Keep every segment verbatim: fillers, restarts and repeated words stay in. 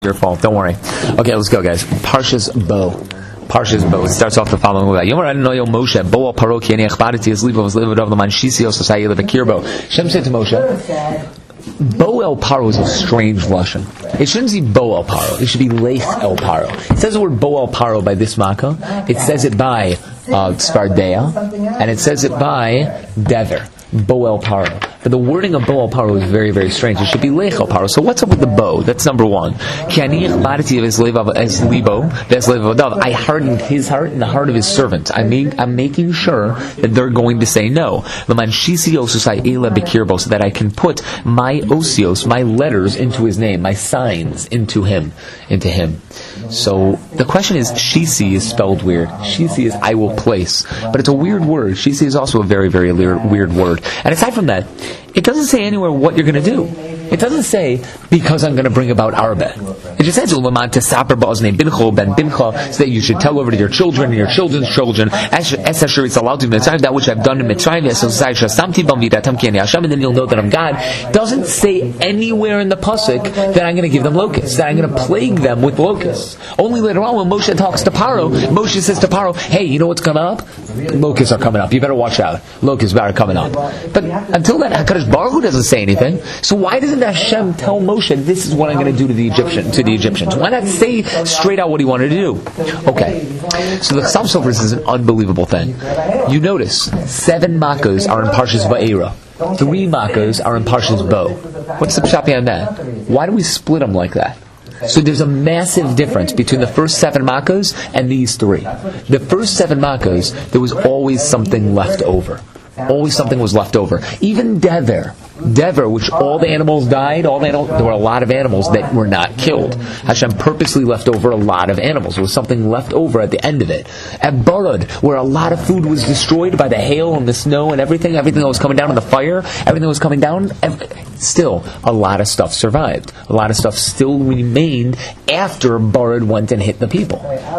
Your fault. Don't worry. Okay, let's go, guys. Parshas Bo. Parshas Bo. It starts off the following way. Moshe, Bo al Paro ki ani achbadati es libo was livid of the man shisi os asai ele bekirbo. Shem said to Moshe, Bo el Paro is a strange lashon. It shouldn't be Bo el Paro. It should be Leich el Paro. It says the word Bo el Paro by this makkah. It says it by uh, Tzfardea, and it says it by Dever. Bo el Paro. But the wording of Bo el Paro is very, very strange. It should be Lech el Paro. So what's up with the Bo? That's number one. I hardened his heart and the heart of his servant. I mean, I'm making sure that they're going to say no. So that I can put my osios, my letters into his name, my signs into him, into him. So the question is, shisi is spelled weird. Shisi is I will place. But it's a weird word. Shisi is also a very, very weird word. And aside from that, it doesn't say anywhere what you're going to do. It doesn't say, because I'm going to bring about Arba. It just says, so that you should tell over to your children and your children's children, that which I've done in Mitzrayim, and then you'll know that I'm God. It doesn't say anywhere in the Pasuk that I'm going to give them locusts, that I'm going to plague them with locusts. Only later on, when Moshe talks to Paro, Moshe says to Paro, hey, you know what's coming up? Locusts are coming up. You better watch out. Locusts are coming up. But until then, HaKadosh Baruch Hu doesn't say anything. So why doesn't Hashem tell Moshe, this is what I'm going to do to the Egyptian, to the Egyptians? Why not say straight out what he wanted to do? Okay. So the Chassam Sofer is an unbelievable thing. You notice, seven makkahs are in Parshas Va'era. Three makkahs are in Parshas Bo. What's the pshat behind that? Why do we split them like that? So there's a massive difference between the first seven makkahs and these three. The first seven makkahs, there was always something left over. Always something was left over. Even Dever. Dever, which all the animals died, all the animals, there were a lot of animals that were not killed. Hashem purposely left over a lot of animals. There was something left over at the end of it. At Barad, where a lot of food was destroyed by the hail and the snow and everything, everything that was coming down in the fire, everything that was coming down, every, still, a lot of stuff survived. A lot of stuff still remained after Barad went and hit the people.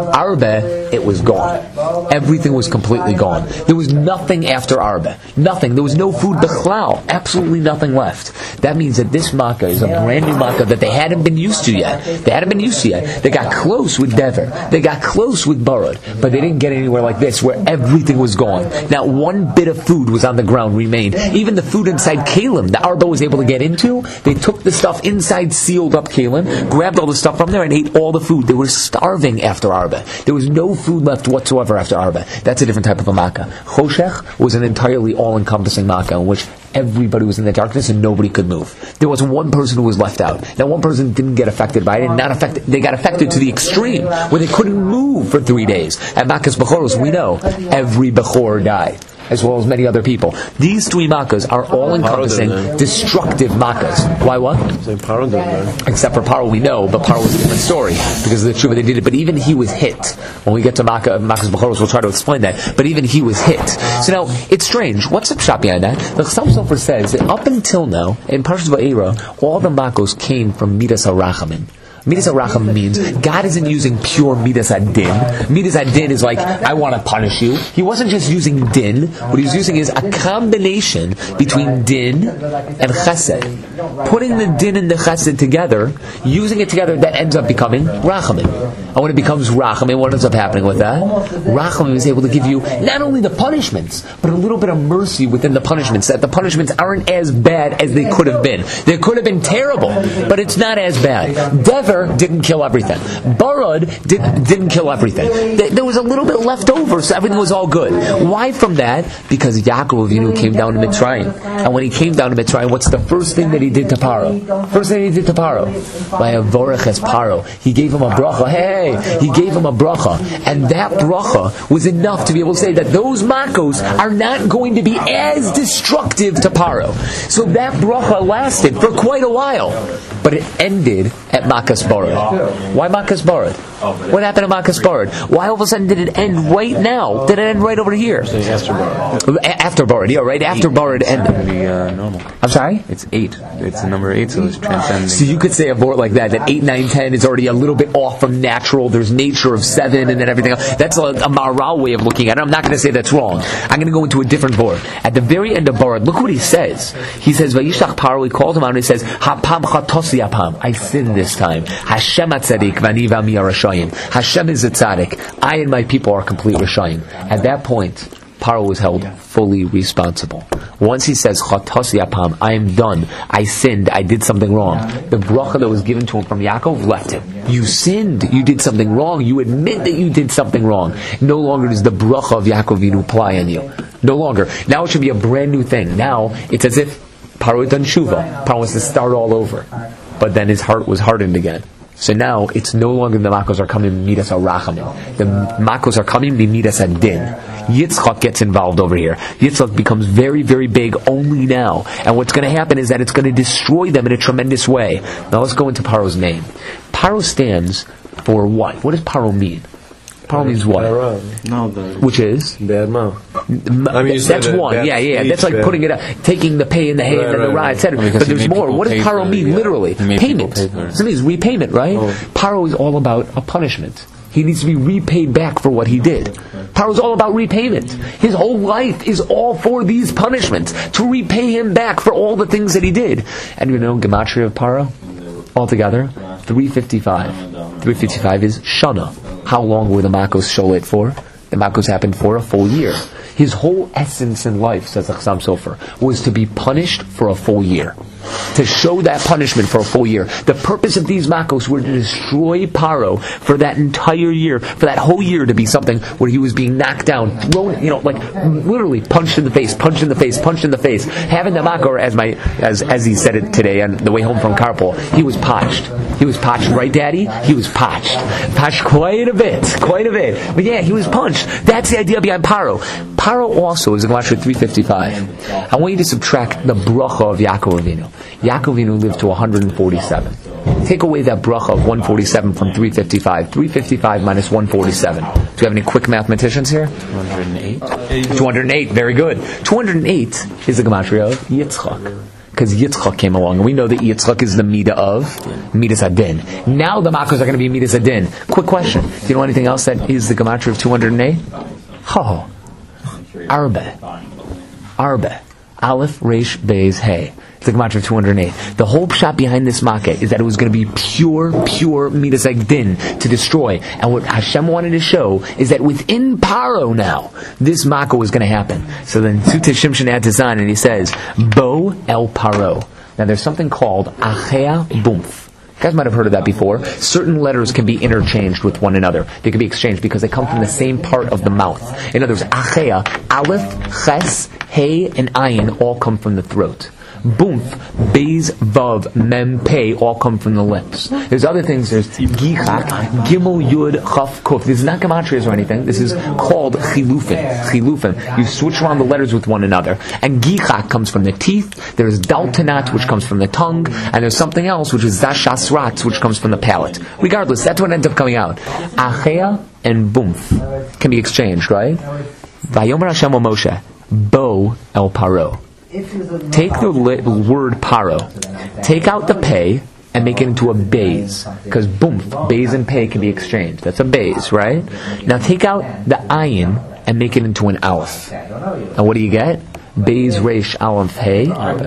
Arba, it was gone. Everything was completely gone. There was nothing after Arba. Nothing. There was no food b'chlal. Absolutely nothing. Nothing left. That means that this makkah is a brand new makkah that they hadn't been used to yet. They hadn't been used to yet. They got close with Dever. They got close with Barad. But they didn't get anywhere like this where everything was gone. Not one bit of food was on the ground remained. Even the food inside Kalim, the Arba was able to get into, they took the stuff inside sealed up Kalim, grabbed all the stuff from there and ate all the food. They were starving after Arba. There was no food left whatsoever after Arba. That's a different type of a makkah. Choshech was an entirely all-encompassing makkah in which everybody was in the darkness and nobody could move. There was one person who was left out. That one person didn't get affected by it, and not affected. They got affected to the extreme where they couldn't move for three days. At Makkah's Bechoros, we know every Bechor died, as well as many other people. These three makkahs are all-encompassing, destructive makkahs. Why what? Except for Paro, we know, but Paro was a different story because of the tshuva they did it. But even he was hit. When we get to Makkah, Makkah's Bechoros, we'll try to explain that. But even he was hit. So now, it's strange. What's the pshat behind that? The Chassam Sofer says that up until now, in Parshas Va'era, all the makkos came from Midas HaRachamim. Midas HaRacham means God isn't using pure Midas HaDin. Midas HaDin is like, I want to punish you. He wasn't just using Din. What he was using is a combination between Din and Chesed. Putting the Din and the Chesed together, using it together, that ends up becoming Rachamim. And when it becomes Rachamim, what ends up happening with that? Rachamim is able to give you not only the punishments, but a little bit of mercy within the punishments, that the punishments aren't as bad as they could have been. They could have been terrible, but it's not as bad. Dever didn't kill everything. Barad did, didn't kill everything. There was a little bit left over, so everything was all good. Why from that? Because Yaakov Avinu came down to Mitzrayim. And when he came down to Mitzrayim, what's the first thing that he did to Paro? First thing he did to Paro? By Avorech as Paro. He gave him a bracha. Hey! He gave him a bracha. And that bracha was enough to be able to say that those makkos are not going to be as destructive to Paro. So that bracha lasted for quite a while. But it ended at Makkah's Barad. Why Makkah's Barad? What happened to Makkah's Barad? Why all of a sudden did it end right now? Did it end right over here? After Barad. After Barad, yeah, right after Barad ended. It's be, uh, normal. I'm sorry? It's eight. It's the number eight, so it's transcending. So you could say a board like that, that eight, nine, ten is already a little bit off from natural. There's nature of seven and then everything else. That's a, a Maharal way of looking at it. I'm not going to say that's wrong. I'm going to go into a different board. At the very end of Barad, look what he says. He says, Vayishlach Paro, he called him out and he says, Hapam chatosi apam. I sinned this this time. Hashem atzadik v'ani v'ami arashayim. Hashem is a tzaddik. I and my people are complete rashayim. At that point, Paro was held fully responsible. Once he says, Chatasi apam, I am done, I sinned, I did something wrong, the bracha that was given to him from Yaakov left him. You sinned, you did something wrong, you admit that you did something wrong. No longer does the bracha of Yaakov Avinu apply on you. No longer. Now it should be a brand new thing. Now it's as if Paro had done tshuva. Paro wants to start all over. But then his heart was hardened again. So now it's no longer the makos are coming midas arachamim. The makos are coming midas adin. Yitzchak gets involved over here. Yitzchak becomes very, very big only now. And what's going to happen is that it's going to destroy them in a tremendous way. Now let's go into Paro's name. Paro stands for what? What does Paro mean? Paro means what? No, the Which is? Bad mouth. I mean, that's one. Yeah, yeah. That's like putting it up, taking the pay in the hand right, and the right, et cetera. Right. But there's more. What does Paro mean, literally? Payment. So it means repayment, right? Oh. Paro is all about a punishment. He needs to be repaid back for what he did. Paro's all about repayment. His whole life is all for these punishments, to repay him back for all the things that he did. And you know Gematria of Paro? Altogether, three fifty-five. three fifty-five is Shana. How long were the Makos sholet for? The Makos happened for a full year. His whole essence in life, says the Chassam Sofer, was to be punished for a full year. To show that punishment for a full year. The purpose of these makos were to destroy Paro for that entire year, for that whole year to be something where he was being knocked down, thrown, you know, like literally punched in the face, punched in the face, punched in the face. Having the makor, as my, as as he said it today on the way home from carpool, he was potched. He was potched, right, Daddy? He was potched, potched quite a bit, quite a bit. But yeah, he was punched. That's the idea behind Paro. Paro also is a Gematria three fifty-five. I want you to subtract the bracha of Yaakov Avinu. Yaakov Avinu lived to one hundred forty-seven. Take away that bracha of one forty-seven from three fifty-five. three fifty-five minus one forty-seven. Do you have any quick mathematicians here? two hundred eight. two hundred eight, very good. two hundred eight is the Gematria of Yitzchak. Because Yitzchak came along. And we know that Yitzchak is the Midah of Midas Adin. Now the Makos are going to be Midas Adin. Quick question. Do you know anything else that is the Gematria of two hundred eight? Oh. Arbe. Arbe. Aleph, Resh, Beis, Hey. It's the Gematria of two hundred eight. The whole pshat behind this makkah is that it was going to be pure, pure Midas Din to destroy. And what Hashem wanted to show is that within Paro now, this makkah was going to happen. So then Tzute Shimshon adds on and he says, Bo El Paro. Now there's something called Achea Bumf. You guys might have heard of that before. Certain letters can be interchanged with one another. They can be exchanged because they come from the same part of the mouth. In other words, Achea, Aleph, Ches, Hey, and Ayin all come from the throat. Bumf, Beis, Vav, Mem, Pei all come from the lips. There's other things. There's Gichak, Gimel, Yud, Chaf, Kuf. This is not Gematrias or anything. This is called Chilufin. Chilufin. You switch around the letters with one another. And Gichak comes from the teeth. There's Daltanat, which comes from the tongue. And there's something else, which is Zashasrat, which comes from the palate. Regardless, that's what ends up coming out. Achea and Bumf can be exchanged, right? Vayomer Hashem Moshe, Bo El Paro. Take the li- word paro, take out the pei, and make it into a beis. Because boom, beis and pei can be exchanged. That's a beis, right? Now take out the ayin and make it into an aleph. And what do you get? Beis, Resh, Aleph, Hey,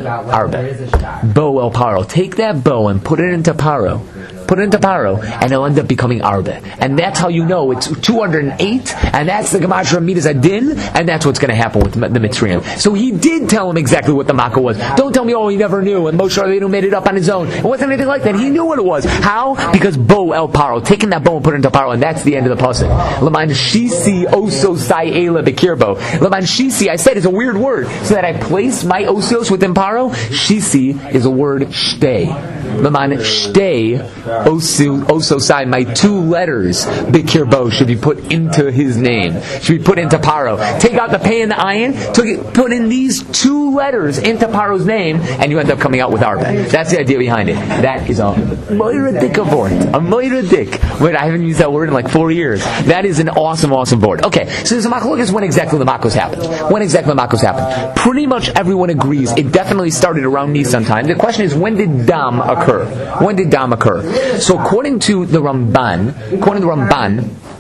Arbe. Bo El Paro. Take that bow and put it into paro. Put it into paro, and it'll end up becoming arbe. And that's how you know it's two hundred eight, and that's the Gematria Midas Adin, and that's what's going to happen with the Mitzrayim. So he did tell him exactly what the makkah was. Don't tell me, oh, he never knew, and Moshe Rabbeinu made it up on his own. It wasn't anything like that. He knew what it was. How? Because Bo El Paro, taking that bow and put it into paro, and that's the end of the pasuk. L'man shisi oso sai ela bekirbo. L'man shisi, I said it's a weird word, so that I place my osios within paro. Shisi is a word shtei. L'man shtei osu oso sai. My two letters bekirbo should be put into his name. Should be put into paro. Take out the pei and the ayin. Took it, put in these two letters into paro's name, and you end up coming out with arbe. That's the idea behind it. That is a moira dik word. A moira dik. Wait, I haven't used that word in like four years. That is an awesome, awesome board. Okay, so there's a machlokes when exactly the makos happened. When exactly the makos happened? Pretty much everyone agrees it definitely started around Nisan time. The question is, when did Dam occur? When did Dam occur? So according to the Ramban, according to the Ramban,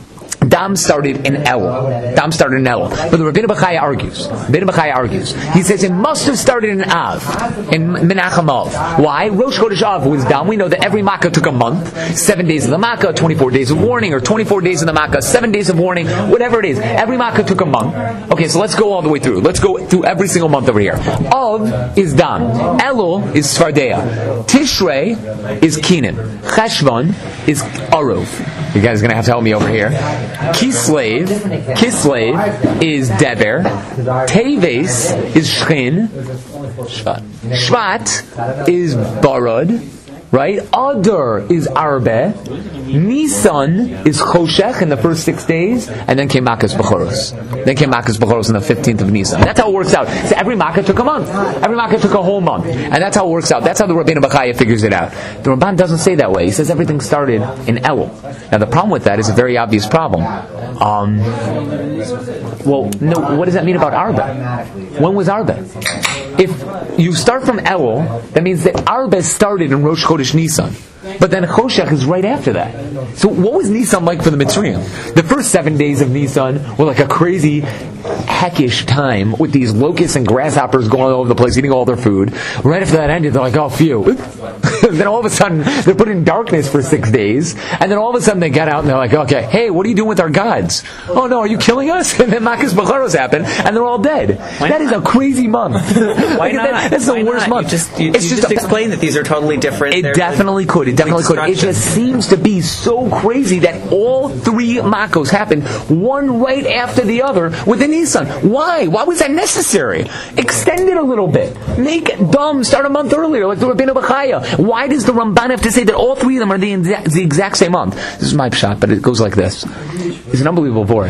Dam started in Elul. Dam started in Elul. But the Rabbeinu Bechaya argues. Rabbeinu Bechaya argues. He says it must have started in Av, in Menachem Av. Why? Rosh Chodesh Av was Dam. We know that every Makkah took a month. Seven days of the Makkah, twenty-four days of warning, or twenty-four days of the Makkah, seven days of warning, whatever it is. Every Makkah took a month. Okay, so let's go all the way through. Let's go through every single month over here. Av is Dam. Elul is Sfardeya. Tishrei is Kenan. Cheshvan is Arov. You guys are going to have to help me over here. Kislev, Kislev is Dever. Teves is Shchin. Shvat. Shvat is Barad. Right? Adar is Arbe. Nisan is Choshech in the first six days. And then came Makkah's Bechoros. Then came Makkah's Bechoros on the fifteenth of Nisan. That's how it works out. So every Makkah took a month. Every Makkah took a whole month. And that's how it works out. That's how the Rabbeinu Bechaya figures it out. The Ramban doesn't say that way. He says everything started in Elul. Now the problem with that is a very obvious problem. Um, well, no, what does that mean about Arbe? When was Arbe? If you start from Elul, that means that Arbe started in Rosh Chodesh Nisan. But then Choshech is right after that. So what was Nisan like for the Mitzrayim? The first seven days of Nisan were like a crazy, heckish time with these locusts and grasshoppers going all over the place, eating all their food. Right after that ended, they're like, oh, phew. Then all of a sudden, they're put in darkness for six days. And then all of a sudden, they get out and they're like, okay, hey, what are you doing with our gods? Oh, no, are you killing us? And then Makkah's Bechoros happen, and they're all dead. Why that not? Is a crazy month. Why not? That, that's Why the worst not? month. You just, you, it's you just, just a, explain that these are totally different. It They're definitely like, could. It definitely could. It just seems to be so crazy that all three Makkos happened, one right after the other, within Nisan. Why? Why was that necessary? Extend it a little bit. Make Dam start a month earlier, like the Rabbeinu Bechaya. Why does the Ramban have to say that all three of them are the exact, the exact same month? This is my shot, but it goes like this. It's an unbelievable board.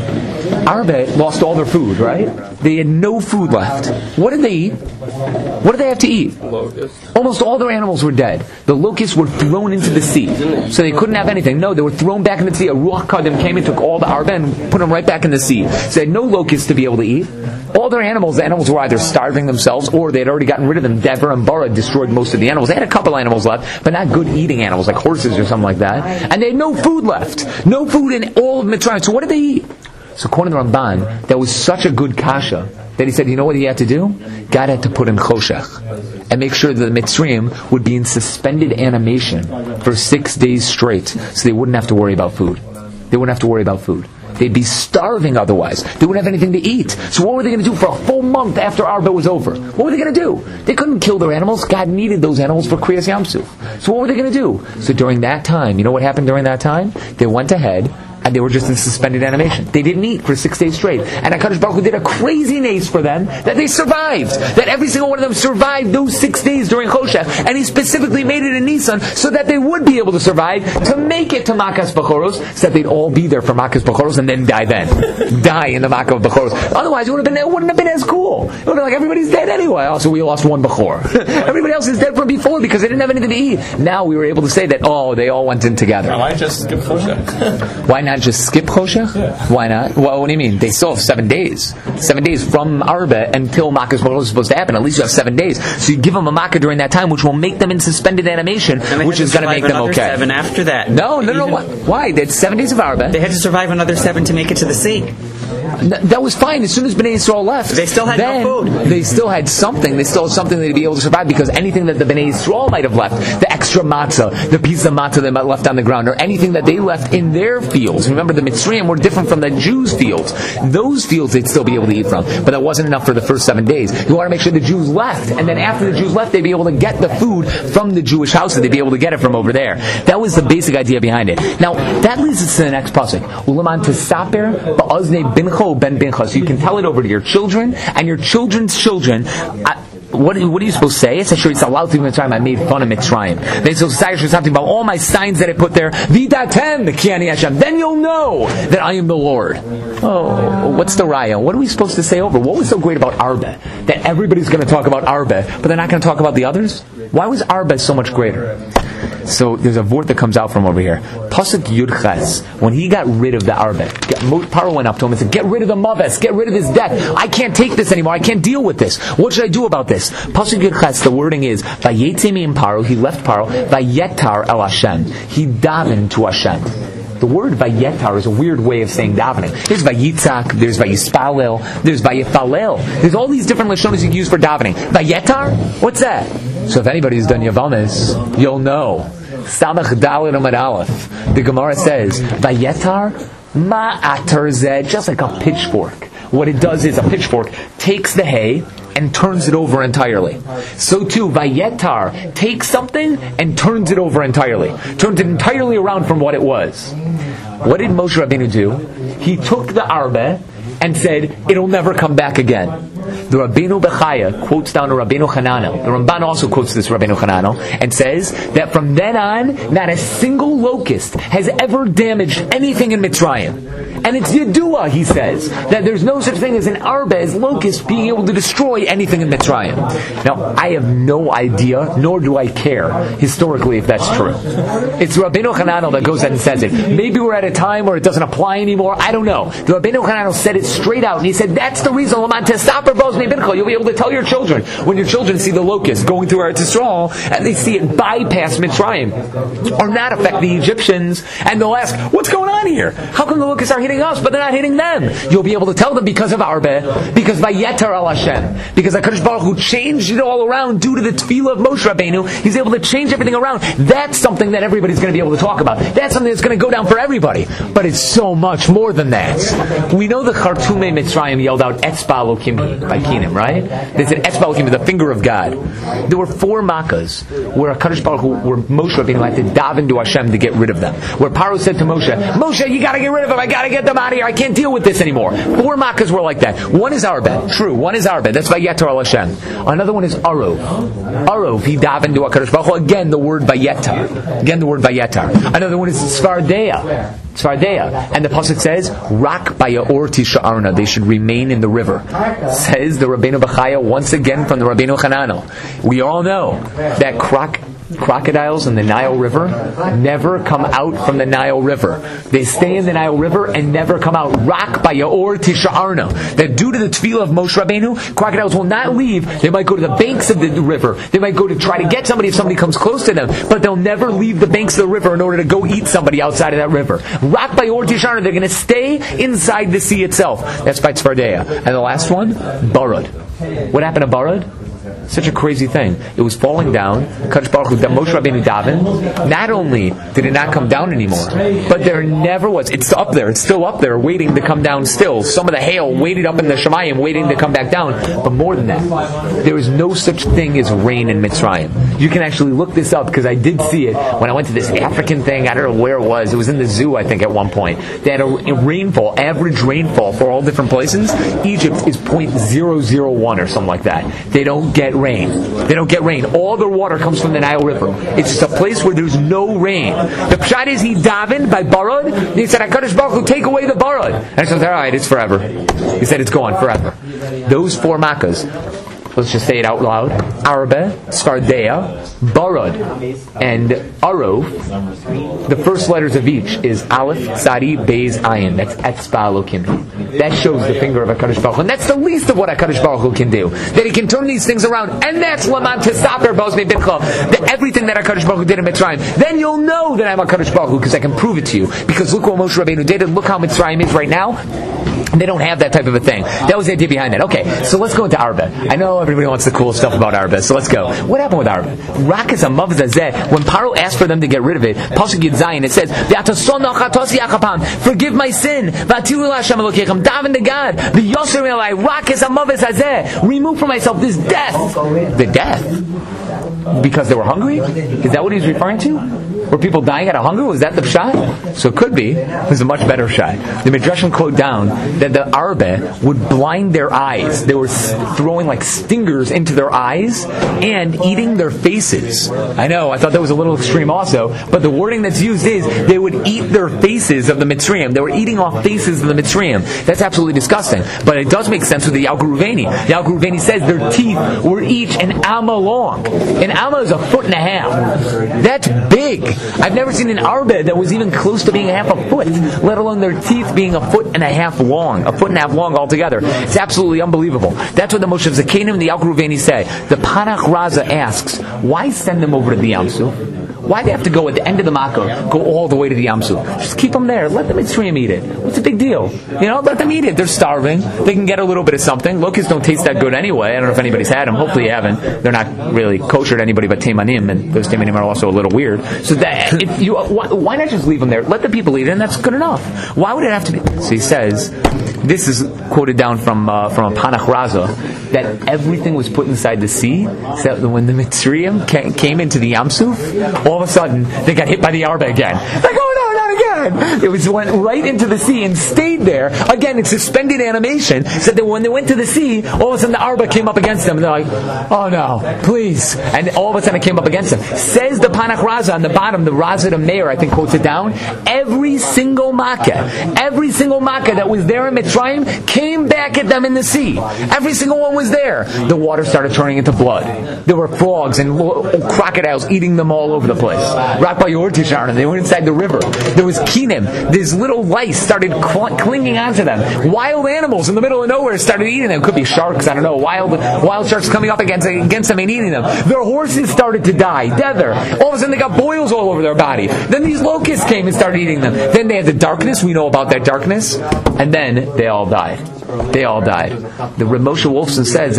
Arbe lost all their food, right? They had no food left. What did they eat? What did they have to eat? Locusts. Almost all their animals were dead. The locusts were thrown into the sea. So they couldn't have anything. No, they were thrown back into the sea. A Ruach Kadim came and took all the Arbe and put them right back in the sea. So they had no locusts to be able to eat. All their animals, the animals were either starving themselves or they had already gotten rid of them. Dever and Bara destroyed most of the animals. They had a couple animals left, but not good eating animals like horses or something like that. And they had no food left. No food in all of Mitzrayim. So what did they eat? So according to Ramban, that was such a good kasha that he said, you know what he had to do? God had to put in Choshech and make sure that the Mitzrayim would be in suspended animation for six days straight so they wouldn't have to worry about food. They wouldn't have to worry about food. They'd be starving otherwise. They wouldn't have anything to eat. So what were they going to do for a full month after Arba was over? What were they going to do? They couldn't kill their animals. God needed those animals for Kriyas Yamsuf. So what were they going to do? So during that time, you know what happened during that time? They went ahead and they were just in suspended animation. They didn't eat for six days straight. And HaKadosh Baruch Hu did a crazy nace for them that they survived. That every single one of them survived those six days during Choshech. And he specifically made it in Nisan so that they would be able to survive to make it to Makkah's Bechoros, so that they'd all be there for Makkah's Bechoros and then die then. Die in the Makkah of Bechoros. Otherwise, it, would have been, it wouldn't have been as cool. It would have been like everybody's dead anyway. Also, we lost one Bechor. Everybody else is dead from before because they didn't have anything to eat. Now we were able to say that, oh, they all went in together. Why just skip Choshech? Why not just skip Choshech? Yeah. Why not? Well, what do you mean? They still have seven days. Seven days from Arba until Makkah's Bechoros is supposed to happen. At least you have seven days. So you give them a Makkah during that time, which will make them in suspended animation, which is going to make them okay. Seven after that. No, no, no. Why? Why? They had seven days of Arba. They had to survive another seven to make it to the sea. That was fine. As soon as Bnei Yisrael left, they still had then no food. They still had something. They still had something they'd be able to survive, because anything that the Bnei Yisrael might have left, the extra matzah, the piece of matzah they might have left on the ground, or anything that they left in their fields. Remember, the Mitzrayim were different from the Jews' fields. Those fields they'd still be able to eat from, but that wasn't enough for the first seven days. You want to make sure the Jews left, and then after the Jews left, they'd be able to get the food from the Jewish houses. They'd be able to get it from over there. That was the basic idea behind it. Now, that leads us to the next pasuk. Uleman tesaper ba'oznei bincho ben bincha. So you can tell it over to your children and your children's children. I, What, what are you supposed to say? It's actually, it's allowed to Mitzrayim. I made fun of Mitzrayim. They so something about all my signs that I put there. Vidatem, the Kiani Hashem. Then you'll know that I am the Lord. Oh, what's the raya? What are we supposed to say over? What was so great about Arba? That everybody's going to talk about Arba, but they're not going to talk about the others? Why was Arba so much greater? So there's a word that comes out from over here. Pasuk Yud Ches. When he got rid of the Arba, Paro went up to him and said, "Get rid of the Maves. Get rid of this death. I can't take this anymore. I can't deal with this. What should I do about this?" Pasuk Yud Ches, the wording is, Vayetze min Paro, he left Paro, Vayetar el Hashem, he davened to Hashem. The word vayetar is a weird way of saying davening. There's vayitzak, there's vayispalel, there's vayifalel. There's all these different lashonos you can use for davening. Vayetar? What's that? So if anybody's done Yavamis, you'll know. Samach Daled Amud Aleph. The Gemara says, vayetar ma atar zeh, just like a pitchfork. What it does is a pitchfork takes the hay and turns it over entirely. So too, vayetar takes something and turns it over entirely. Turns it entirely around from what it was. What did Moshe Rabbeinu do? He took the arbe and said, it'll never come back again. The Rabbeinu Bechaya quotes down to Rabbeinu Hananel. The Ramban also quotes this Rabbeinu Hananel and says that from then on, not a single locust has ever damaged anything in Mitzrayim. And it's Yedua, he says, that there's no such thing as an arba, as locust, being able to destroy anything in Mitzrayim. Now, I have no idea, nor do I care, historically, if that's true. It's Rabbeinu Hananel that goes ahead and says it. Maybe we're at a time where it doesn't apply anymore, I don't know. The Rabbeinu Hananel said it straight out, and he said, that's the reason, you'll be able to tell your children, when your children see the locust going through Eretz Yisrael, and they see it bypass Mitzrayim, or not affect the Egyptians, and they'll ask, what's going on here? How come the locusts are hitting us, but they're not hitting them? You'll be able to tell them because of Arbe, because Vayetar al Hashem, because HaKadosh Baruch Hu changed it all around due to the tefillah of Moshe Rabbeinu. He's able to change everything around. That's something that everybody's going to be able to talk about. That's something that's going to go down for everybody. But it's so much more than that. We know the Chartumei Mitzrayim yelled out Etzba Elokim by Kinim, right? They said Etzba Elokim, the finger of God. There were four makkahs where HaKadosh Baruch Hu, where Moshe Rabbeinu had to daven to Hashem to get rid of them. Where Paro said to Moshe, Moshe, you got to get rid of them. I got to get them out of here. I can't deal with this anymore. Four makkahs were like that. One is Arbed. True. One is Arbed. That's Vayetar al Hashem. Another one is Arov. Arov, he davened to HaKadosh Baruch Hu. Again, the word Vayetar. Again, the word Vayetar. Another one is Svardeya. Svardeya. And the pasuk says, Rak Bayaor Tisha'arna. They should remain in the river. Says the Rabbeinu Bechaya once again from the Rabbeinu Hananel. We all know that croc crocodiles in the Nile River never come out from the Nile River. They stay in the Nile River and never come out. Rak Bayaor Tisha'arna. That due to the tefillah of Moshe Rabbeinu, crocodiles will not leave. They might go to the banks of the river. They might go to try to get somebody if somebody comes close to them. But they'll never leave the banks of the river in order to go eat somebody outside of that river. Rak Bayaor Tisha'arna. They're going to stay inside the sea itself. That's by Tzfardeya. And the last one, Barad. What happened to Barad? Such a crazy thing. It was falling down. Kadosh Baruch Hu, Moshe Rabbeinu daven. Not only did it not come down anymore, but there never was. It's up there. It's still up there, waiting to come down. Still, some of the hail waited up in the Shemayim, waiting to come back down. But more than that, there is no such thing as rain in Mitzrayim. You can actually look this up because I did see it when I went to this African thing. I don't know where it was. It was in the zoo, I think, at one point. They had a, a rainfall, average rainfall for all different places. Egypt is zero point zero zero one or something like that. They don't get rain. They don't get rain. All their water comes from the Nile River. It's just a place where there's no rain. The pshat is he davened by Barad. He said, HaKadosh Baruch Hu, take away the Barad. And I said, all right, it's forever. He said, it's gone forever. Those four makkahs, let's just say it out loud. Arbe, Svardeya, Barad, and Arov. The first letters of each is Aleph, Sadi, Beis, Ayin. That's Etzba Elokim. That shows the finger of HaKadosh Baruch Hu. And that's the least of what HaKadosh Baruch Hu can do. That he can turn these things around. And that's Laman Tesaper Bozmei Bincha. That everything that HaKadosh Baruch Hu did in Mitzrayim. Then you'll know that I'm HaKadosh Baruch Hu because I can prove it to you. Because look what Moshe Rabbeinu did and look how Mitzrayim is right now. They don't have that type of a thing. That was the idea behind that. Okay, so let's go into Arbe. I know everybody wants the cool stuff about Arbe, so let's go. What happened with Arbe? Rak is a mavzazeh. When Paro asked for them to get rid of it, Pasuk Yud Zayin, it says, forgive my sin. Daven to God. Rak is a mavzazeh. Remove from myself this death. The death? Because they were hungry? Is that what he's referring to? Were people dying out of hunger? Was that the pshat? So it could be. It was a much better pshat. The Midrashim quote down that the Arbe would blind their eyes. They were throwing like stingers into their eyes and eating their faces. I know, I thought that was a little extreme also, but the wording that's used is they would eat their faces of the Mitzrayim. They were eating off faces of the Mitzrayim. That's absolutely disgusting. But it does make sense with the Yalkut Reuveni. The Yalkut Reuveni says their teeth were each an amma long. An amma is a foot and a half. That's big. I've never seen an arbed that was even close to being half a foot, let alone their teeth being a foot and a half long, a foot and a half long altogether. It's absolutely unbelievable. That's what the Moshe Zakenim and the Yalkut Reuveni say. The Panach Raza asks, why send them over to the Yam Suf? Why do they have to go at the end of the Makkah, go all the way to the Yam Suf? Just keep them there. Let the Mitzrayim eat it. What's the big deal? You know, let them eat it. They're starving. They can get a little bit of something. Locusts don't taste that good anyway. I don't know if anybody's had them. Hopefully you haven't. They're not really kosher to anybody but Teimanim, and those Teimanim are also a little weird. So that if you, why, why not just leave them there? Let the people eat it, and that's good enough. Why would it have to be? So he says, this is quoted down from uh, from a Panach Raza, that everything was put inside the sea, so that when the Mitzrayim ca- came into the Yam Suf, all of a sudden they got hit by the Arba again. Like, oh no, not again! It was went right into the sea and stayed there. Again, it's suspended animation, so that when they went to the sea, all of a sudden the Arba came up against them, and they're like, oh no, please. And all of a sudden it came up against them. Says the Panach Raza on the bottom, the Raza the Mayor, I think, quotes it down, every single Makkah, every single Makkah that was there in Mitzrayim came back at them in the sea. Every single one was there. The water started turning into blood. There were frogs and crocodiles eating them all over the place. Right by your Tisharna, they went inside the river. There was kinim. These little lice started cl- clinging onto them. Wild animals in the middle of nowhere started eating them. Could be sharks, I don't know. Wild wild sharks coming up against against them and eating them. Their horses started to die. Tether. All of a sudden they got boils all over their body. Then these locusts came and started eating them. Then they had the darkness. We know about that darkness. And then they all died. They all died. The Reb Moshe Wolfson says that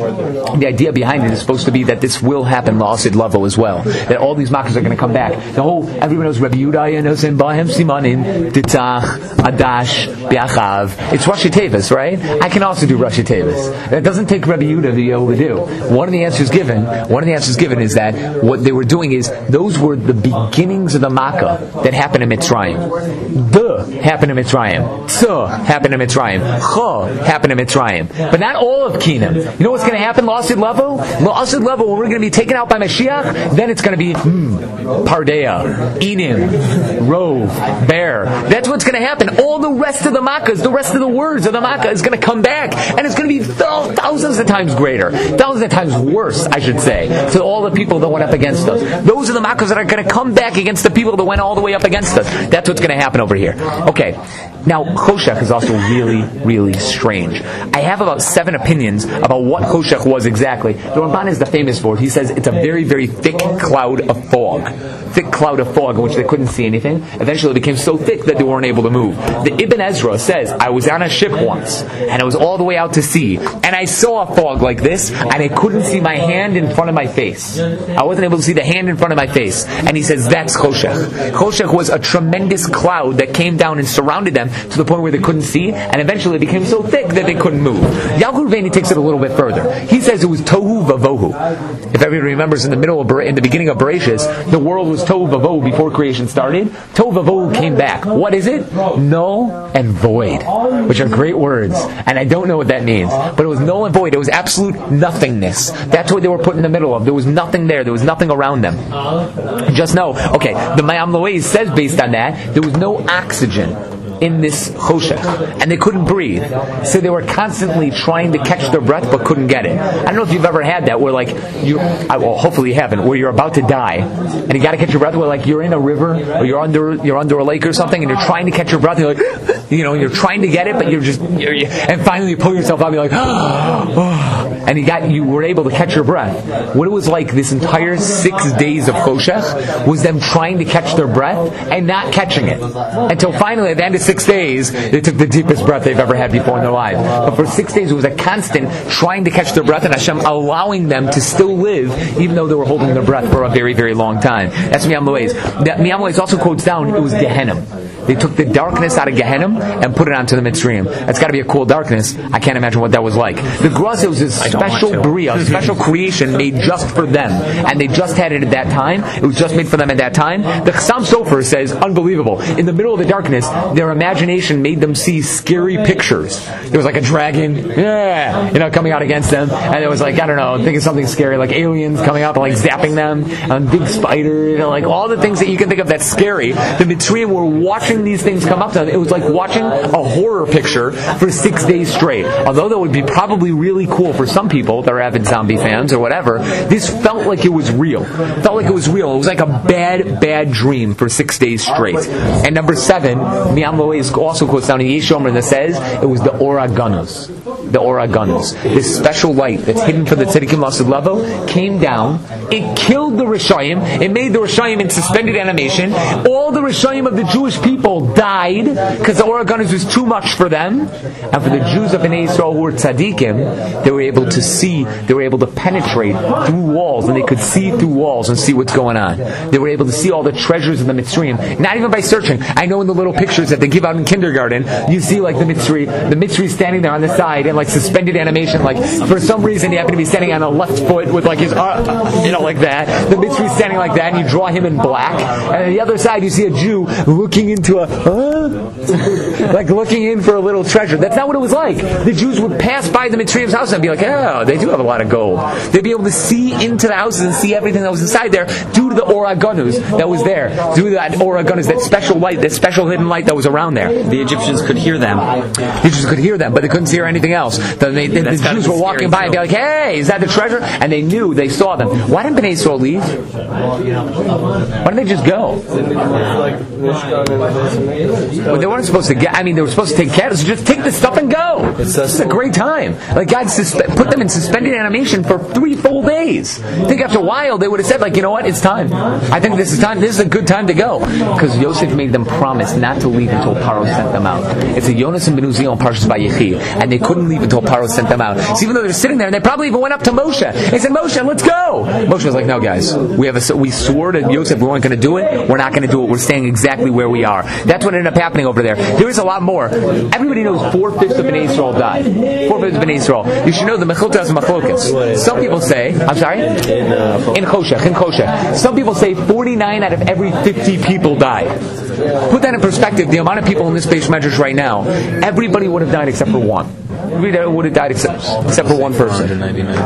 the idea behind it is supposed to be that this will happen la'asid level as well. That all these makkahs are going to come back. The whole, everyone knows Rabbi Yehuda knows in Bahem Simanim, Titzach, Adash, Biachav. It's Rashi Tevis, right? I can also do Rashi Tevis. It doesn't take Rabbi Yehuda to be able to do. One of the answers given, one of the answers given is that what they were doing is those were the beginnings of the makkah that happened in Mitzrayim. The happened in Mitzrayim. Tzuh happened in Mitzrayim. Cha happened in Mitzrayim. But not all of Kinim. You know what's going to happen, La'asid level? La'asid level, when we're going to be taken out by Mashiach, then it's going to be hmm, Pardea, Enim, Rove, Bear. That's what's going to happen. All the rest of the makkahs, the rest of the words of the makkah is going to come back. And it's going to be th- thousands of times greater. Thousands of times worse, I should say, to all the people that went up against us. Those are the makkahs that are going to come back against the people that went all the way up against us. That's what's going to happen over here. Okay. Now, Choshech is also really, really strange. I have about seven opinions about what Choshech was exactly. The Ramban is the famous for it. He says it's a very, very thick cloud of fog. Thick cloud of fog in which they couldn't see anything. Eventually it became so thick that they weren't able to move. The Ibn Ezra says, I was on a ship once, and I was all the way out to sea, and I saw a fog like this, and I couldn't see my hand in front of my face. I wasn't able to see the hand in front of my face. And he says, that's Choshech. Choshech was a tremendous cloud that came down and surrounded them to the point where they couldn't see, and eventually it became so thick that they couldn't move. Yaakov Reveini takes it a little bit further. He says it was tohu vavohu. If everybody remembers, in the middle of in the beginning of Bereshis, the world was tohu vavohu before creation started. Tohu vavohu came back. What is it? Null and void, which are great words, and I don't know what that means. But it was null and void. It was absolute nothingness. That's what they were put in the middle of. There was nothing there. There was nothing around them. Just know, okay, the Mayam Loez says based on that, there was no oxygen in this choshech, and they couldn't breathe, so they were constantly trying to catch their breath but couldn't get it. I don't know if you've ever had that, where like you, I, well, hopefully you haven't, where you're about to die and you got to catch your breath, where like you're in a river or you're under you're under a lake or something, and you're trying to catch your breath, and you're like, you know, you're trying to get it, but you're just, you're, you, and finally you pull yourself out, and you're like, oh, and you got you were able to catch your breath. What it was like this entire six days of choshech was them trying to catch their breath and not catching it, until finally at the end of six days, they took the deepest breath they've ever had before in their life. But for six days, it was a constant trying to catch their breath, and Hashem allowing them to still live, even though they were holding their breath for a very, very long time. That's Miyam Loez. Miyam Loez also quotes down, it was Gehenna. They took the darkness out of Gehenna and put it onto the Mitzrayim. That's got to be a cool darkness. I can't imagine what that was like. The Graza was a special bria, a special creation made just for them, and they just had it at that time. It was just made for them at that time. The Chassam Sofer says, unbelievable. In the middle of the darkness, their imagination made them see scary pictures. There was like a dragon, yeah, you know, coming out against them, and it was like, I don't know, thinking something scary, like aliens coming up and like zapping them, and big spider, you know, like all the things that you can think of that's scary. The Mitzrayim were watching these things come up to them. It was like watching a horror picture for six days straight. Although that would be probably really cool for some people that are avid zombie fans or whatever, this felt like it was real. Felt like it was real. It was like a bad, bad dream for six days straight. And number seven, Miyam Loez also quotes down in Yeshomer that says it was the Ora Ganos. the Or HaGanuz, this special light that's hidden for the Tzadikim Lasid Lavo, came down. It killed the Rishayim. It made the Rishayim in suspended animation. All the Rishayim of the Jewish people died because the Or HaGanuz was too much for them. And for the Jews of Bnei Yisrael who were tzaddikim, they were able to see, they were able to penetrate through walls, and they could see through walls and see what's going on. They were able to see all the treasures of the Mitzrayim, not even by searching. I know in the little pictures that they give out in kindergarten, you see like the Mitzri, the Mitzri standing there on the side in like suspended animation, like for some reason he happened to be standing on a left foot with like his, uh, you know, like that. The Mitzri standing like that, and you draw him in black. And on the other side, you see a Jew looking into a, uh, like looking in for a little treasure. That's not what it was like. The Jews would pass by the Mitzrayim's house and be like, oh, they do have a lot of gold. They'd be able to see into the houses and see everything that was inside there due to the Or HaGanuz that was there. Due to that Or HaGanuz, that special light, that special hidden light that was around there. The Egyptians could hear them. The Egyptians could hear them, but they couldn't hear anything else. The, they, the, the Jews were walking by and be like, hey, is that the treasure? And they knew, they saw them. Why didn't Bnei Yisrael leave? Why didn't they just go? Well, they weren't supposed to get, I mean, they were supposed to take cattle, so just take the stuff and go. This is a great time. Like, God suspe- put them in suspended animation for three full days. I think after a while, they would have said, like, you know what, it's time. I think this is time, this is a good time to go. Because Yosef made them promise not to leave until Paro sent them out. It's a Yonas and Ben Uziel on Parshas Vayechi, and they couldn't leave until Paro sent them out. So even though they're sitting there, and they probably even went up to Moshe. They said, Moshe, let's go! Moshe was like, no, guys, we have a, we swore to Yosef we weren't going to do it, we're not going to do it, we're staying exactly where we are. That's what ended up happening over there. There is a lot more. Everybody knows four-fifths of Bnei Yisrael died. Four-fifths of Bnei Yisrael. You should know the Mechiltas and Machlokas. Some people say, I'm sorry? In Choshech, in Choshech. Some people say forty-nine out of every fifty people died. Put that in perspective, the amount of people in this base measures right now, everybody would have died except for one. Everybody would have died except, except for one person.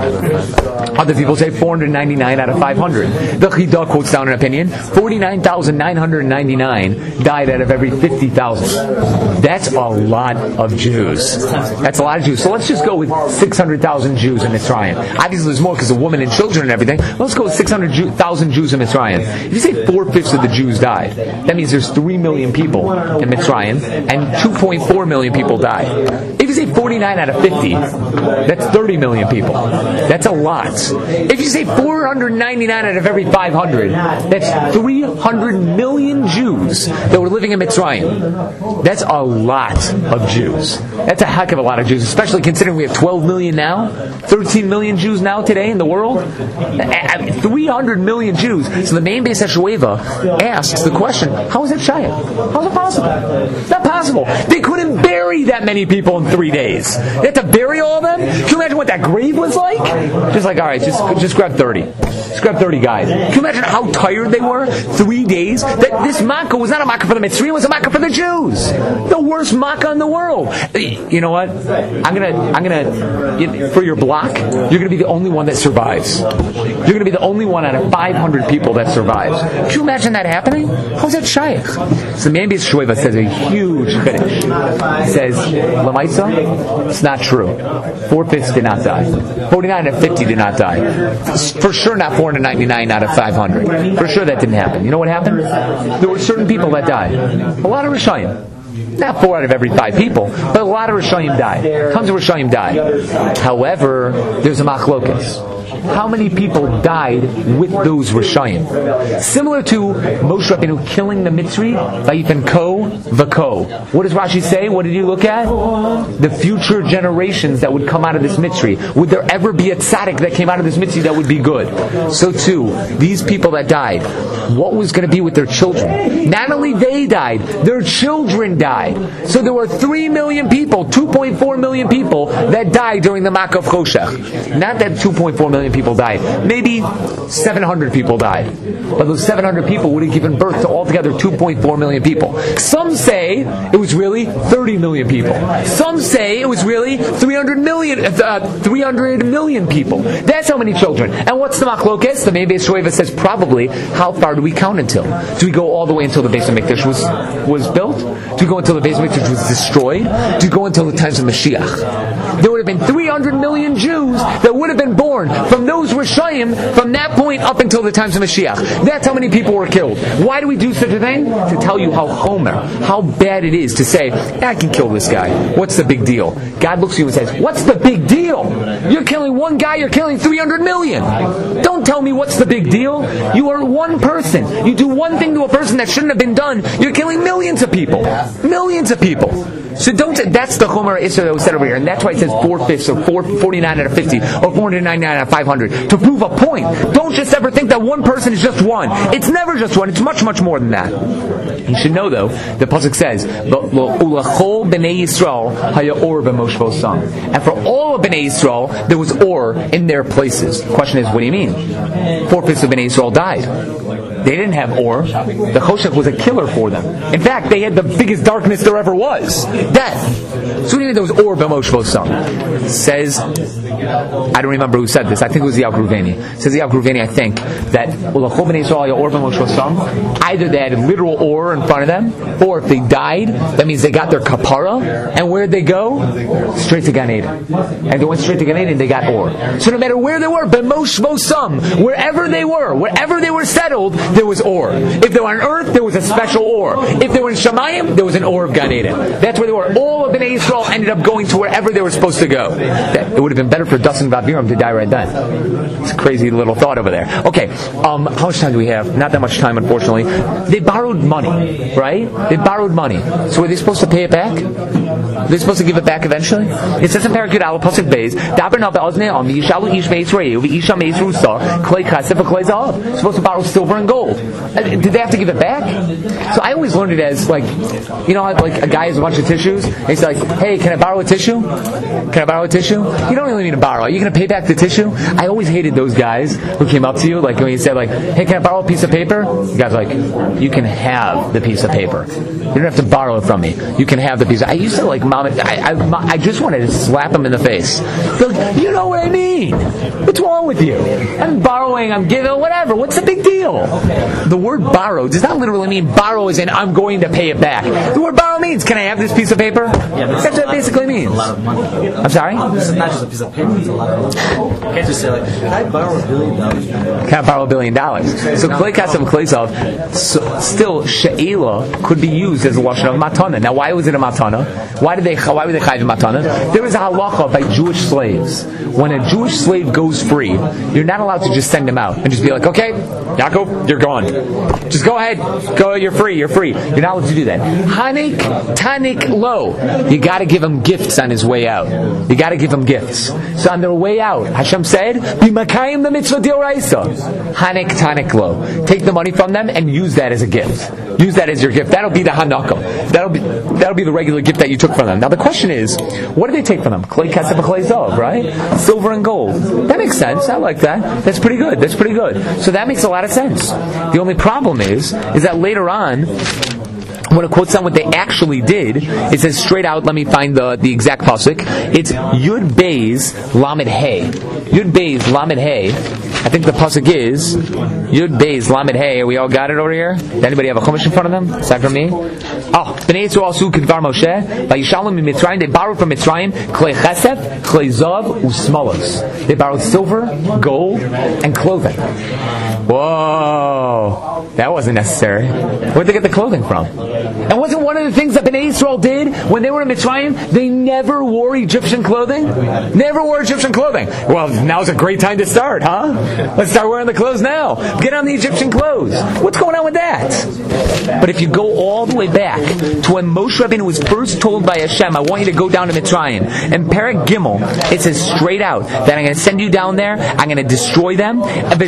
Other people say four hundred ninety-nine out of five hundred. The Chidah quotes down an opinion, forty-nine thousand nine hundred ninety-nine died out of every fifty thousand. That's a lot of Jews. That's a lot of Jews. So let's just go with six hundred thousand Jews in Mitzrayim. Obviously there's more because of women and children and everything. Let's go with six hundred thousand Jews in Mitzrayim. If you say four-fifths of the Jews died, that means there's three million people in Mitzrayim and two point four million people died. If you say forty-nine out of fifty, that's thirty million people. That's a lot. If you say four hundred ninety-nine out of every five hundred, that's three hundred million Jews that were living in Mitzrayim. That's a lot of Jews. That's a heck of a lot of Jews, especially considering we have twelve million now, thirteen million Jews now today in the world. three hundred million Jews. So the main base at Shueva asks the question, how is that Shayach? How is it possible? It's not possible. They couldn't bury that many people in three days. They had to bury all of them? Can you imagine what that grave was like? Just like, alright, just just grab thirty. Just grab thirty guys. Can you imagine how tired they were? Three days? That this makkah was not a makkah for the Mitzrayim, it was a makkah for the Jews. The worst makkah in the world. You know what? I'm gonna, I'm gonna, for your block, you're gonna be the only one that survives. You're gonna be the only one out of five hundred people that survives. Can you imagine that happening? How's that Shaykh? So Maybe Shueva says a huge finish. He says, Lamaitza, it's not true. Four-fifths did not die. forty-nine out of fifty did not die. For sure not four hundred ninety-nine out of five hundred. For sure that didn't happen. You know what happened? There were certain people that died. A lot of Rishayim. Not four out of every five people, but a lot of Rishayim died. Tons of Rishayim died. However, there's a machlokas. How many people died with those Rishayim? Similar to Moshe Rabbeinu killing the Mitzri, Vayifen Ko V'Ko. What does Rashi say? What did he look at? The future generations that would come out of this Mitzri. Would there ever be a tzaddik that came out of this Mitzri that would be good? So too, these people that died, what was going to be with their children? Not only they died, their children died. So there were three million people, two point four million people that died during the Makkah of Choshech. Not that two point four million people died. Maybe seven hundred people died. But those seven hundred people would have given birth to altogether two point four million people. Some say it was really thirty million people. Some say it was really three hundred million, uh, three hundred million people. That's how many children. And what's the machlokes? The main Beis Shueva says probably, how far do we count until? Do we go all the way until the Beis HaMikdash was, was built? Do we go until the Beis HaMikdash was destroyed? Do we go until the times of Mashiach? There would have been three hundred million Jews that would have been born from from those Rishayim from that point up until the times of Mashiach. That's how many people were killed. Why do we do such a thing? To tell you how homer, how bad it is to say, I can kill this guy. What's the big deal? God looks at you and says, what's the big deal? You're killing one guy, you're killing three hundred million. Don't tell me what's the big deal. You are one person. You do one thing to a person that shouldn't have been done, you're killing millions of people. Millions of people. So don't, that's the Chomer Isra that was said over here, and that's why it says four-fifths, or four, forty-nine out of fifty, or four hundred ninety-nine out of five hundred, to prove a point. Don't just ever think that one person is just one. It's never just one, it's much, much more than that. You should know though, the Pasuk says, Ulachol b'nei Yisrael haya or b'moshvo sam. And for all of b'nei Yisrael, there was or in their places. The question is, what do you mean? Four-fifths of b'nei Yisrael died. They didn't have or. The Choshech was a killer for them. In fact, they had the biggest darkness there ever was. Death. So what do you mean there was or b'moshvo sam? Says, I don't remember who said this. I think it was Yaakov Ruveni. Says Yaakov Ruveni, I think, that Ulachol b'nei Yisrael haya or b'moshvo sam. Either they had literal or in front of them, or if they died, that means they got their kapara, and where'd they go? Straight to Gan Eden. And they went straight to Gan Eden, they got or. So no matter where they were, b'moshvo sam, wherever they were, wherever they were settled, there was or. If they were on earth, there was a special or. If they were in Shamayim, there was an or of Gan Eden. That's where they were. All of Bnei Yisrael ended up going to wherever they were supposed to go. It would have been better for Dustin and Aviram to die right then. It's a crazy little thought over there. Okay, um, how much time do we have? Not that much time, unfortunately. They borrowed money, right? They borrowed money. So were they supposed to pay it back? Are they supposed to give it back eventually? It says in Parakut Al Pasuk Beis, Daber na be'oznei am yishalu ish me'Yisrael v'isha me'Yisrusa klei kasef v'klei zahav. Supposed to borrow silver and gold. Did they have to give it back? So I always learned it as like, you know, like a guy has a bunch of tissues. And he's like, hey, can I borrow a tissue? Can I borrow a tissue? You don't really need to borrow. Are you going to pay back the tissue? I always hated those guys who came up to you, like when you said, like, hey, can I borrow a piece of paper? The guy's like, you can have the piece of paper. You don't have to borrow it from me. You can have the piece. I used to like, mom, I, I, I just wanted to slap him in the face. Like, you know what I mean? What's wrong with you? I'm borrowing, I'm giving, whatever. What's the big deal? The word borrow does not literally mean borrow as in I'm going to pay it back. The word borrow means, can I have this piece of paper? Yeah, that's what it basically means. A lot of money. I'm sorry? This is not just a piece of paper, it's a lot of money. You can't just say like, can I borrow a billion dollars? Can I borrow a billion dollars? So Klei Kasav Klei Zav, still She'ela could be used as a lashon of matana. Now why was it a matana? Why did they why were they chayiv matana? There was a halacha by Jewish slaves. When a Jewish slave goes free, you're not allowed to just send him out and just be like, okay, Yaakov, you're gone. Just go ahead. Go, you're free, you're free. You're not allowed to do that. Hanik, Tanik, Lo. You gotta give him gifts on his way out. You gotta give him gifts. So on their way out, Hashem said, B'makayim the mitzvah d'oraisa. Hanik, Tanik, Lo. Take the money from them and use that as a gift. Use that as your gift. That'll be the hanakah. That'll be that'll be the regular gift that you took from them. Now the question is, what did they take from them? Klei kasef v'klei zav, right? Silver and gold. That makes sense. I like that. That's pretty good. That's pretty good. So that makes a lot of sense. The only problem is, is that later on, when it quotes on what they actually did, it says straight out, let me find the, the exact pasuk. It's Yud Beis Lamed Hey. Yud Beis Lamed Hey. I think the pasuk is Yud Beis Lamed Hey. We all got it over here? Does anybody have a chumash in front of them? Aside from me? Oh, Bnei Yisrael also kidvar Moshe. Vayishalom in Mitzrayim. They borrowed from Mitzrayim klei chesef, klei zav, usmalos. They borrowed silver, gold, and clothing. Whoa, that wasn't necessary. Where'd they get the clothing from? And wasn't one of the things that Bnei Yisrael did when they were in Mitzrayim? They never wore Egyptian clothing. Never wore Egyptian clothing. Well, now's a great time to start, huh? Let's start wearing the clothes now. Get on the Egyptian clothes. What's going on with that? But if you go all the way back to when Moshe Rabbeinu was first told by Hashem, I want you to go down to Mitzrayim. And Perek Gimel, it says straight out that I'm going to send you down there. I'm going to destroy them.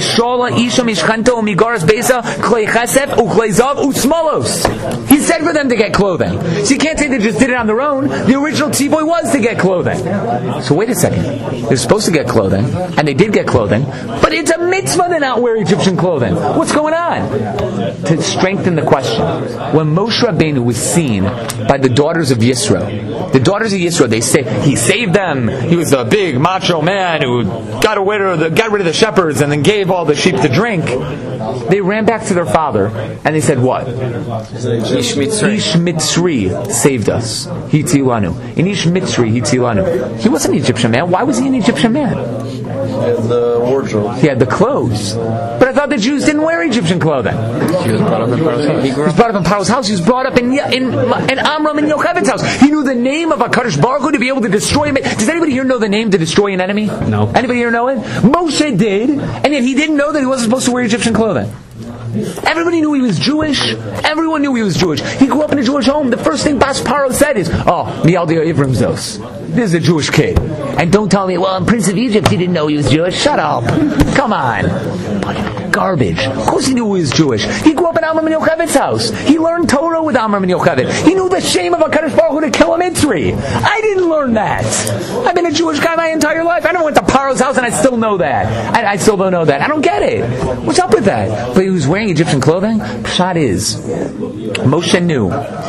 He said for them to get clothing. So you can't say they just did it on their own. The original tzivoy was to get clothing. So wait a second. They're supposed to get clothing, and they did get clothing, but it's a mitzvah to not wear Egyptian clothing. What's going on? To strengthen the question, when Moshe Rabbeinu was seen by the daughters of Yisro, the daughters of Yisro, they say he saved them. He was a big macho man who got rid of the, got rid of the shepherds and then gave all the sheep to drink. They ran back to their father and they said, what? Ish Mitzri saved us. Hitzilanu. In Ish Mitzri, Hitzilanu. He wasn't an Egyptian man. Why was he an Egyptian man? And the wardrobe. He had the clothes. But I thought the Jews didn't wear Egyptian clothing. He was brought up in Paro's house. He was brought up in Paro's house. He was brought up in in, in Amram and Yocheved's house. He knew the name of HaKadosh Baruch Hu to be able to destroy him. Does anybody here know the name to destroy an enemy? No. Anybody here know it? Moshe did, and yet he didn't know that he wasn't supposed to wear Egyptian clothing. Everybody knew he was Jewish. Everyone knew he was Jewish. He grew up in a Jewish home. The first thing Bas Paro said is, "Oh, Mialdia Ivrim Zos. This is a Jewish kid." And don't tell me, well, in Prince of Egypt he didn't know he was Jewish. Shut up. Come on. Garbage. Of course he knew he was Jewish. He grew up in Amram and Yocheved's house. He learned Torah with Amram and Yocheved. He knew the shame of HaKadosh Baruch Hu to kill a Mitzri. I didn't learn that. I've been a Jewish guy my entire life. I never went to Paro's house and I still know that. I, I still don't know that. I don't get it. What's up with that? But he was wearing Egyptian clothing? Pshat is, Moshe knew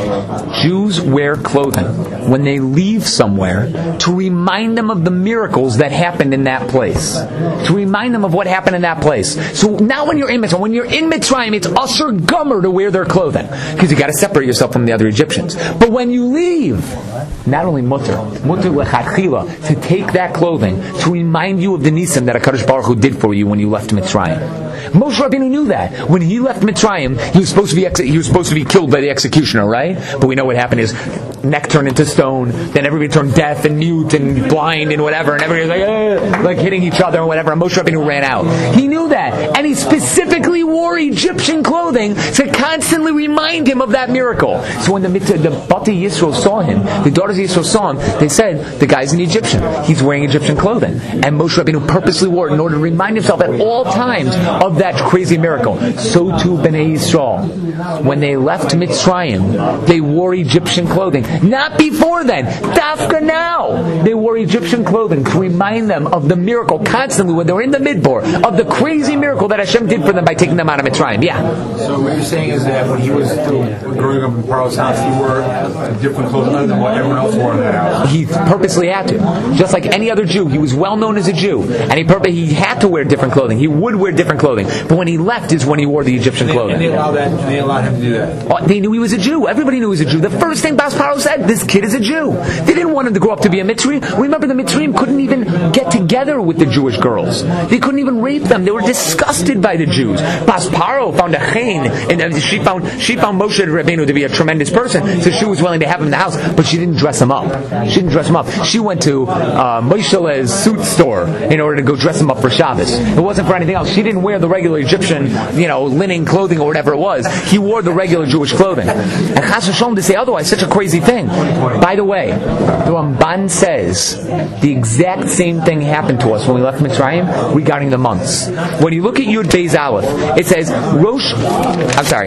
Jews wear clothing when they leave somewhere to remind them of the miracles that happened in that place. To remind them of what happened in that place. So now when you're in Mitzrayim, when you're in Mitzrayim, it's usher gummer to wear their clothing. Because you got to separate yourself from the other Egyptians. But when you leave, not only mutter, mutter lechatchila, to take that clothing to remind you of the nisim that HaKadosh Baruch Hu did for you when you left Mitzrayim. Moshe Rabbeinu knew that. When he left Mitzrayim, he was supposed to be ex- he was supposed to be killed by the executioner, right? But we know what happened is neck turned into stone, then everybody turned deaf and mute and blind and whatever, and everybody was like, eh, like hitting each other and whatever, and Moshe Rabbeinu ran out. He knew that. And he specifically wore Egyptian clothing to constantly remind him of that miracle. So when the, the Bati Yisrael saw him, the daughters of Yisrael saw him, they said, the guy's an Egyptian. He's wearing Egyptian clothing. And Moshe Rabbeinu purposely wore it in order to remind himself at all times of that crazy miracle. So too Bnei Yisrael, when they left Mitzrayim, they wore Egyptian clothing. Not before then. Dafka now. They wore Egyptian clothing to remind them of the miracle constantly when they were in the Midbar, of the crazy miracle that Hashem did for them by taking them out of Mitzrayim. Yeah. So what you're saying is that when he was still growing up in Paro's house, he wore different clothing other than what everyone else wore in that house. He purposely had to. Just like any other Jew, he was well known as a Jew. And he purpose, he had to wear different clothing. He would wear different clothing. But when he left is when he wore the Egyptian clothing. And they allowed that. And they allowed him to do that. Oh, they knew he was a Jew. Everybody knew he was a Jew. The first thing Bas Paro said, this kid is a Jew. They didn't want him to grow up to be a Mitzri. Remember, the Mitzrayim couldn't even get together with the Jewish girls. They couldn't even rape them. They were disgusted by the Jews. Bas Paro found a chen, and she found she found Moshe Rabbeinu to be a tremendous person, so she was willing to have him in the house, but she didn't dress him up. She didn't dress him up. She went to uh, Moshe's suit store in order to go dress him up for Shabbos. It wasn't for anything else. She didn't wear the regular Egyptian, you know, linen clothing or whatever it was. He wore the regular Jewish clothing. And Chas v'Shalom to say otherwise, such a crazy thing. By the way, the Ramban says the exact same thing happened to us when we left Mitzrayim regarding the months. When you look at Yud Beis Aleph, it says Rosh. I'm sorry,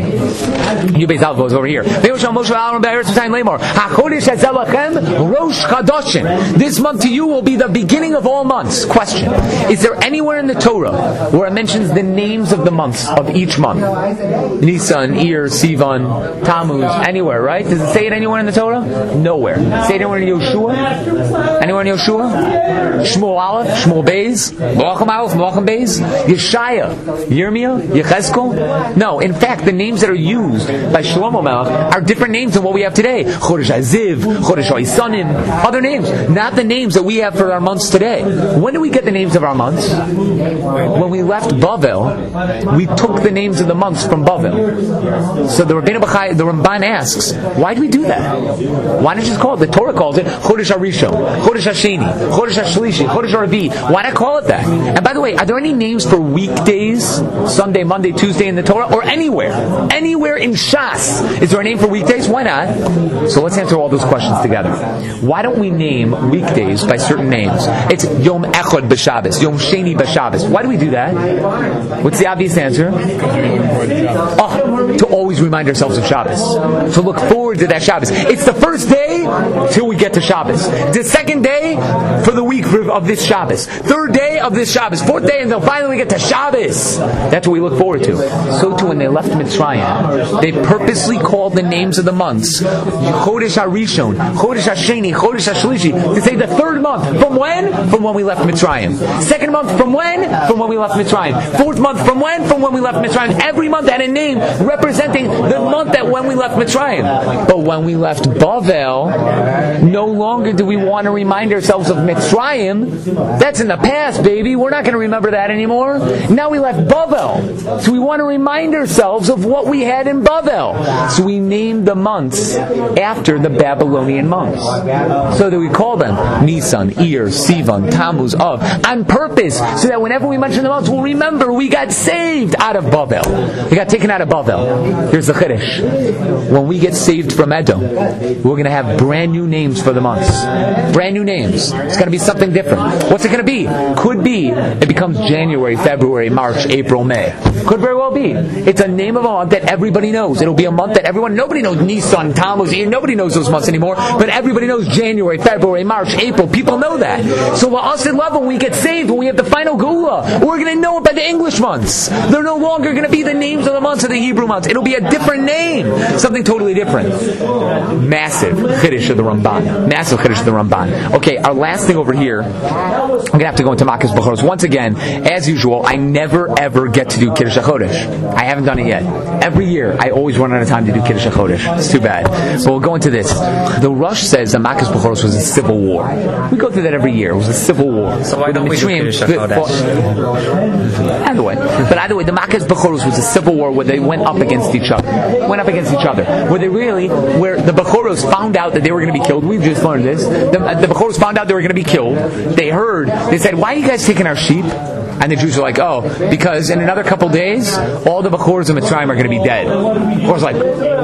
Yud Beis Aleph goes over here. Rosh Chadashim. This month to you will be the beginning of all months. Question: is there anywhere in the Torah where it mentions the names of the months of each month? Nisan, Iyar, Sivan, Tammuz, anywhere, right? Does it say it anywhere in the Torah? Nowhere. Say it anywhere in Yoshua? Anywhere in Yoshua? Shmuel Aleph, Shmuel Beis, Malachim Aleph, Malachim Beis, Yeshaya, Yirmiyah, Yechezkel? No, in fact, the names that are used by Shlomo Melech are different names than what we have today. Chodesh Aziv, Chodesh Oisanim, other names, not the names that we have for our months today. When do we get the names of our months? When we left Bavel, we took the names of the months from Bavel. So the Rabbeinu Bachai, the Ramban asks, why do we do that? Why not just call it? The Torah calls it Chodesh Harishon, Chodesh Hasheni, Chodesh Hashlishi, Chodesh Haravi. Why not call it that? And by the way, are there any names for weekdays, Sunday, Monday, Tuesday in the Torah, or anywhere? Anywhere in Shas, is there a name for weekdays? Why not? So let's answer all those questions together. Why don't we name weekdays by certain names? It's Yom Echad b'Shabbos, Yom Sheni b'Shabbos. Why do we do that? What's the obvious answer? Oh, to always remind ourselves of Shabbos. To look forward to that Shabbos. It's the first day till we get to Shabbos. The second day for the week of this Shabbos. Third day of this Shabbos. Fourth day until finally we get to Shabbos. That's what we look forward to. So too when they left Mitzrayim, they purposely called the names of the months Chodesh Harishon, Chodesh Hasheni, Chodesh Hashlishi, to say the third month. From when? From when we left Mitzrayim. Second month from when? From when we left Mitzrayim. Fourth month from when? From when we left Mitzrayim. Every month had a name representing the month that when we left Mitzrayim. But when we left Bavel, no longer do we want to remind ourselves of Mitzrayim. That's in the past, baby. We're not going to remember that anymore. Now we left Bavel. So we want to remind ourselves of what we had in Bavel. So we named the months after the Babylonian months. So that we call them Nisan, Iyar, Sivan, Tammuz, Av, on purpose, so that whenever we mention the months, we'll remember we got saved out of Bavel. We got taken out of Bavel. Here's the Chiddush. When we get saved from Edom, we're going to have brand new names for the months. Brand new names. It's going to be something different. What's it going to be? Could be it becomes January, February, March, April, May. Could very well be. It's a name of a month that everybody knows. It'll be a month that everyone, nobody knows Nisan, Tammuz, nobody knows those months anymore, but everybody knows January, February, March, April. People know that. So while us in love, when we get saved, when we have the final Geula, we're going to know it by the English months. They're no longer going to be the names of the months of the Hebrew months. It'll be a different name. Something totally different. Massive Chiddush of the Ramban. Massive Chiddush of the Ramban. Okay, our last thing over here, I'm going to have to go into Makas Bechoros. Once again, as usual, I never ever get to do Kiddush HaChodesh. I haven't done it yet. Every year, I always run out of time to do Kiddush HaChodesh. It's too bad. But we'll go into this. The Rosh says that Makas Bechoros was a civil war. We go through that every year. It was a civil war. So why don't we do Kiddush HaChodesh? Either way. But either way, the Makas Bechoros was a civil war where they went up against each other. Went up against each other. Where they really, where the Bechoros found out that they were going to be killed. We've just learned this. The, the Bechoros found out they were going to be killed. They heard. They said, why are you guys taking our sheep? And the Jews are like, oh, because in another couple days, all the Bechoros of Mitzrayim are going to be dead. Bechoros like,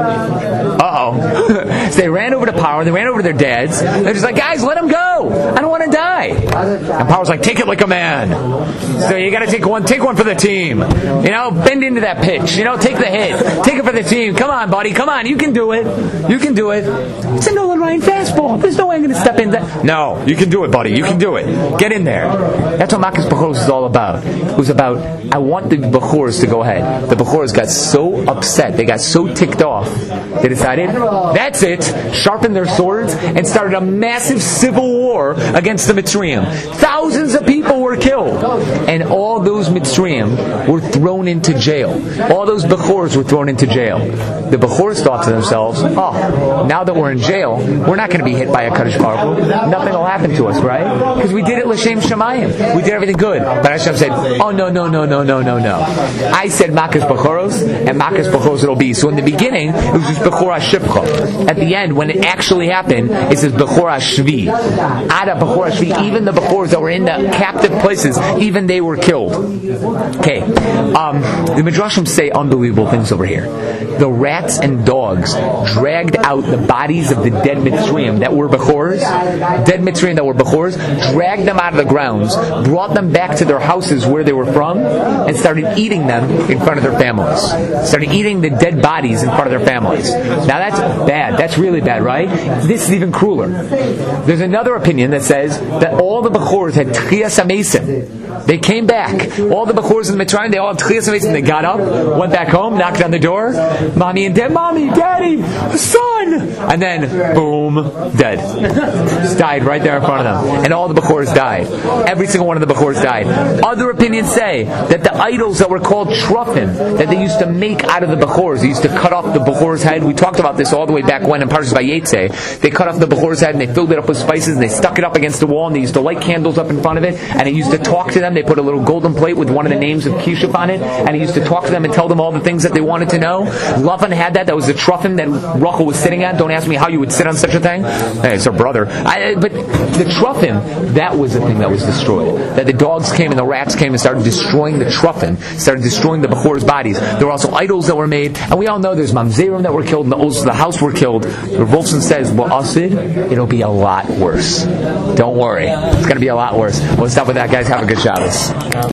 uh-oh. So they ran over to Paro, they ran over to their dads, they're just like, guys, let him go! I don't want to die! And Paro's like, take it like a man. So you gotta take one, take one for the team. You know, bend into that pitch. You know, take the hit. Take it for the team. Come on, buddy, come on, you can do it. You can do it. It's a Nolan Ryan fastball. There's no way I'm going to step in that. No, you can do it, buddy. You can do it. Get in there. That's what Makas Bechoros is all about. It was about, I want the Bechoros to go ahead. The Bechoros got so upset, they got so ticked off, they decided, that's it, sharpened their swords, and started a massive civil war against the Mitzrayim. Thousands of people were killed. And all those Mitzrayim were thrown into jail. All those Bechoros were thrown into jail. The Bechoros thought to themselves, oh, now that we're in jail, we're not going to be hit by a Kadosh Baruch Hu. Nothing will happen to us, right? Because we did it L'Shem Shamayim. We did everything good. But Hashem said, oh, no, no, no, no, no, no, no. I said Makas Bechoros, and Makas Bechoros it'll be. So in the beginning, it was just Bechor HaShivcha. At the end, when it actually happened, it says Bechor HaShvi. Ada Bechor HaShvi, even the Bechoros that were in the captive places, even they were killed. Okay. Um, the Midrashim say unbelievable things over here. The rats and dogs dragged out the bodies of the dead Mitzrayim that were Bechoros, dead Mitzrayim that were Bechoros, dragged them out of the grounds, brought them back to their houses where they were from, and started eating them in front of their families. Started eating the dead bodies in front of their families. Now that's bad. That's really bad, right? This is even crueler. There's another opinion that says that all the Bechoros had Tchias HaMesim. They came back. All the Bechoros in the Mitzrayim, they all had Tchias HaMesim. They got up, went back home, knocked on the door. Mommy and dad, mommy, daddy, son! And then, boom, dead. Just died right there in front of them. And all the Bechoros died. Every single one of the Bechoros died. Other opinions say that the idols that were called Trufim, that they used to make out of the Bechoros, they used to cut off the Bechor's head. We talked about this all the way back when in Parshas Vayetze. They cut off the Bechor's head and they filled it up with spices and they stuck it up against the wall and they used to light candles up in front of it and it used to talk to them. They put a little golden plate with one of the names of Kishuf on it and he used to talk to them and tell them all the things that they wanted to know. Lavan had that. That was the Trufim that Rachel was sitting at. Don't ask me how you would sit on such a thing. Hey, it's her brother. I, but the Trufim, that was the thing that was destroyed. That the dogs came and the rats came and started destroying the Trufim, started destroying the Bechor's bodies. There were also idols that were made, and we all know there's Mamzerim that were killed, and the oldest of the house were killed. Rav Wolfson says, well, Asid, it'll be a lot worse. Don't worry. It's going to be a lot worse. We'll stop with that, guys. Have a good Shabbos.